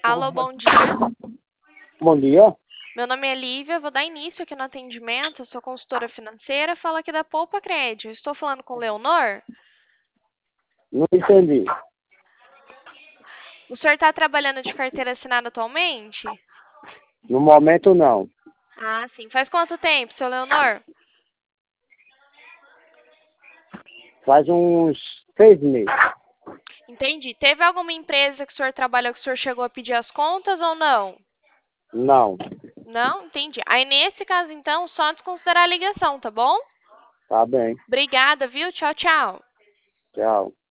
Alô, bom dia. Bom dia. Meu nome é Lívia, vou dar início aqui no atendimento. Eu sou consultora financeira, falo aqui da Poupa Crédito. Estou falando com o Leonor. Não entendi. O senhor está trabalhando de carteira assinada atualmente? No momento, não. Ah, sim. Faz quanto tempo, seu Leonor? Faz uns 6 meses. Entendi. Teve alguma empresa que o senhor trabalhou que o senhor chegou a pedir as contas ou não? Não. Não? Entendi. Aí, nesse caso, então, só desconsiderar a ligação, tá bom? Tá bem. Obrigada, viu? Tchau, tchau. Tchau.